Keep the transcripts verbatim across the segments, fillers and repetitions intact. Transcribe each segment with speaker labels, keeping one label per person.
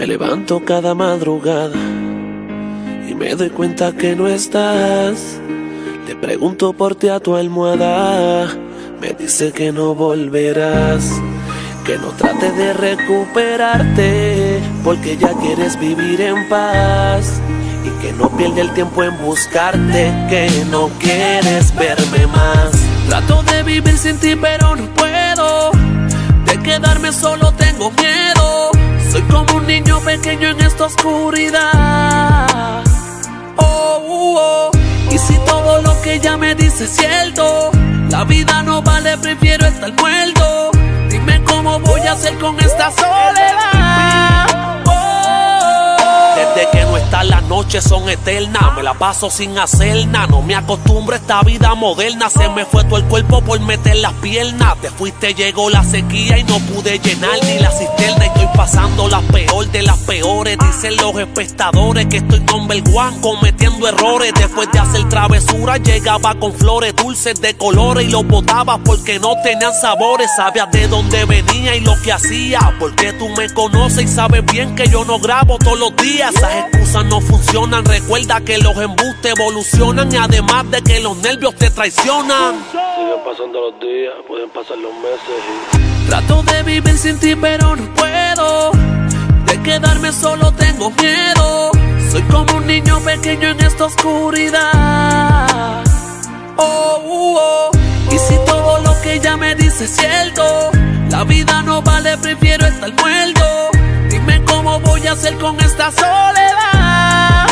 Speaker 1: Me levanto cada madrugada y me doy cuenta que no estás. Te pregunto por ti a tu almohada, me dice que no volverás, que no trate de recuperarte, porque ya quieres vivir en paz, y que no pierde el tiempo en buscarte, que no quieres verme más. Trato de vivir sin ti pero no puedo, de quedarme solo tengo miedo. Soy como un niño pequeño en esta oscuridad. Oh, oh, oh. Y si todo lo que ella me dice es cierto, la vida no vale, prefiero estar muerto. Dime cómo voy a hacer con esta soledad. Desde que no está, las noches son eternas. Me la paso sin hacer nada, no me acostumbro a esta vida moderna. Se me fue todo el cuerpo por meter las piernas. Te fuiste, llegó la sequía y no pude llenar ni la cisterna. Estoy pasando la peor de las peores. Dicen los espectadores que estoy number one, cometiendo errores. Después de hacer travesuras llegaba con flores dulces de colores y los botaba porque no tenían sabores. Sabías de dónde venía y lo que hacía, porque tú me conoces y sabes bien que yo no grabo todos los días. Esas excusas no funcionan, recuerda que los embustes evolucionan, y además de que los nervios te traicionan.
Speaker 2: Siguen pasando los días, pueden pasar los meses y...
Speaker 1: Trato de vivir sin ti pero no puedo, de quedarme solo tengo miedo. Soy como un niño pequeño en esta oscuridad. Oh, oh, oh. Y si todo lo que ella me dice es cierto, la vida no vale, prefiero estar muerto. Dime cómo voy a hacer con esta soledad.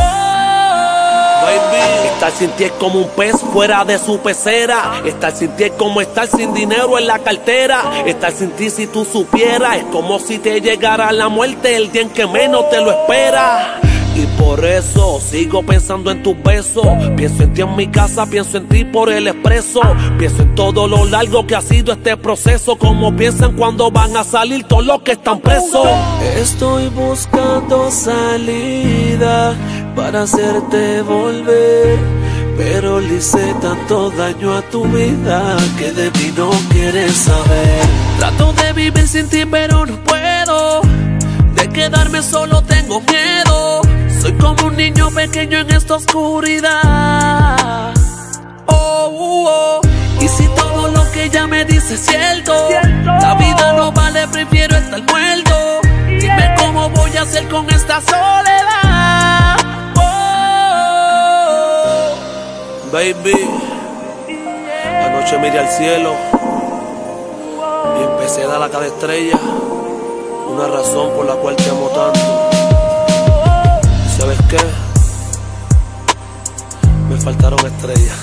Speaker 1: Oh, baby, estar sin ti es como un pez fuera de su pecera. Estar sin ti es como estar sin dinero en la cartera. Estar sin ti, si tú supieras, es como si te llegara la muerte el día en que menos te lo esperas. Y por eso sigo pensando en tus besos. Pienso en ti en mi casa, pienso en ti por el expreso. Pienso en todo lo largo que ha sido este proceso. Como piensan cuando van a salir todos los que están presos. Estoy buscando salida para hacerte volver, pero le hice tanto daño a tu vida que de mí no quieres saber. Trato de vivir sin ti pero no puedo, de quedarme solo tengo miedo. Soy como un niño pequeño en esta oscuridad. Oh, oh, oh. Y si todo lo que ella me dice es cierto, la vida no vale, prefiero estar muerto. Dime cómo voy a hacer con esta soledad. Oh, baby, anoche miré al cielo y empecé a dar a cada estrella una razón por la cual te amo tanto. ¿Sabes qué? Me faltaron estrellas.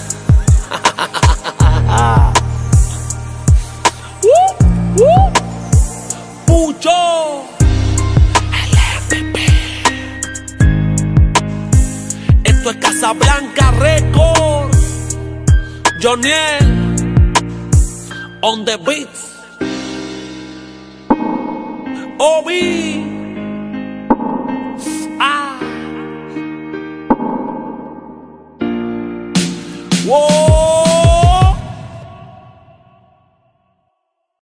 Speaker 1: uh, uh. Pucho L M P. Esto es Casablanca Records. Joniel on the beats. Obi